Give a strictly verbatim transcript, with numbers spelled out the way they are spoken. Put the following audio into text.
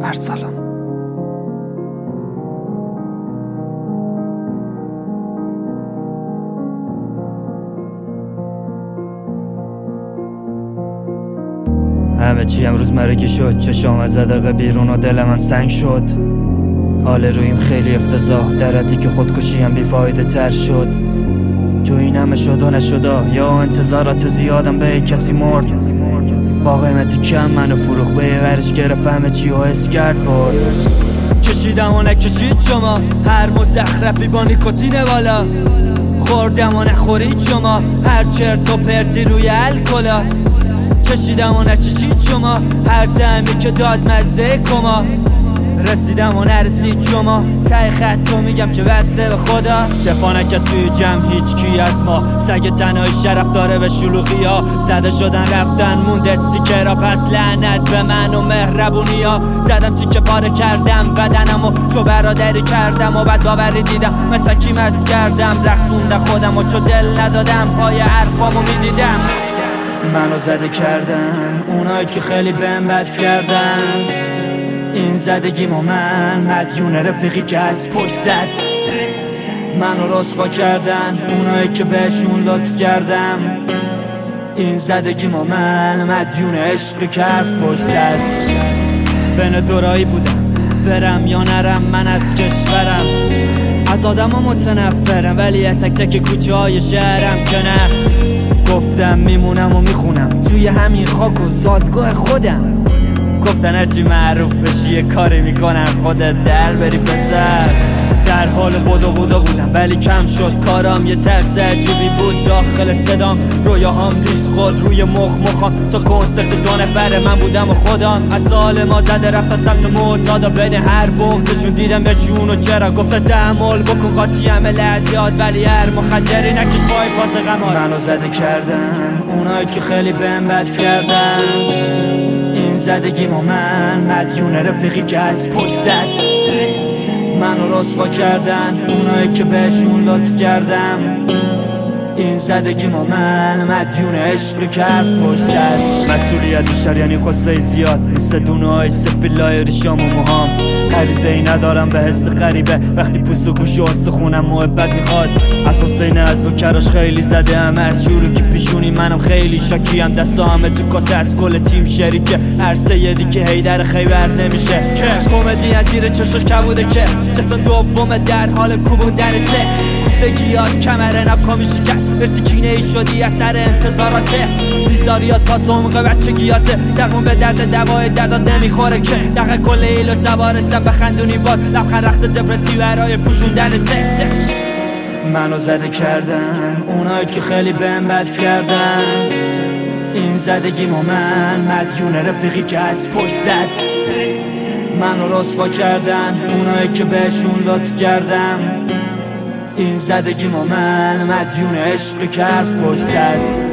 ارسلان. همه چی امروز مرگی شد، چشام از زدقه بیرون و دلم هم سنگ شد. حال رویم خیلی افتضاح، در حدی که خودکشی هم بیفایده تر شد. تو این همه شد و نشدا، یا انتظارات زیادم به کسی مرد. با قیمتی کم منو فروخ به یه ورش گرفت، همه چی رو حس کرد برد. کشیدم و نکشید شما، هر مزخرفی با نیکوتین بالا. خوردم و نخورید شما، هر چرت و پرتی روی الکلا. چشیدم و نچشید شما، هر دمی که داد مزه کما. رسیدم و نرسید شما، ته خط تو میگم که وصله به خدا. دفاع نکرد توی جمع هیچ کی از ما، سگ تنهای شرف داره به شلوغی ها. زده شدن رفتن مونده سیکرا، پس لعنت به من و مهربونی ها. زدم تیکه پاره کردم بدنم و تو برادری کردم و بعد باوری دیدم من تکی مست کردم. رقصونده خودم و تو دل ندادم، پای حرفامو میدیدم. منو زده کردن اونایی که خیلی بهم بد کردن. این زدگیم و من مدیون رفیقی که از پشت زد. منو رسوا کردن اونایی که بهشون لطف کردم. این زدگیم و من مدیون عشقی که حرف پشت زد. بین دورایی بودم برم یا نرم، من از کشورم از آدم ها متنفرم، ولی تک تک کوچه های شهرم که نه. گفتم میمونم و میخونم توی همین خاک و زادگاه خودم. گفتن هرچی معروف بشی یه کاری میکنن خودت در بری پسر. در حال بودو بودو بودم ولی کم شد کارام، یه ترس عجیبی بود داخل صدام. رویاهام لیس خود روی مخ مخام، تا کنسرت دو نفر من بودم و خودم. از سال ما زده رفتم سمت معتادا، بین هر بغضشون دیدم به جون و چرا. گفتن تحمل بکن قاطی همه لحظیات، ولی هر مخدری نکش پای فاز غمات. منو زده کردن اونایی که خیلی بهم بد کردن. این زدگیم و من مدیون رفیقی که از پشت زد. منو رسوا کردن اونایی که بهشون لطف کردم. این زدگیم و من مدیون عشقی که حرف پشت زد. مسئولیت بیشتر یعنی قصه زیاد، مثل دونه های سفیلای ریشام و موهام. غریزه ای ندارم به حس غریبه، وقتی پوست و گوش و استخونم محبت میخواد. از حسین از و کراش خیلی زده هم، از شروع که پیشونی منم خیلی شاکیم. دستا همه تو کاسه از کل تیم شریکه، عرصه یه دیگه هیدر خیبر نمیشه. که کمدی از زیر چشاش کبوده که جسم دومه در حال کوبوندن ته. کوفتگیات کمره ناکامی شکست، برسی کینه ای شدی از سر انتظاراته. بیزاریات پاس عمق بچگیاته، درمون به درد دوای دردات نمیخوره که. دقیقه کل ایل و تبارتم بخندونی باز، لبخند رخت دپرسی برای پوشوندن ته ته. منو زده کردن اونایی که خیلی بهم بد کردن. این زدگیم و من مدیون رفیقی که از پشت زد. منو رسوا کردن اونایی که بهشون لطف کردم. این زدگیم و من مدیون عشقی که حرف پشت زد.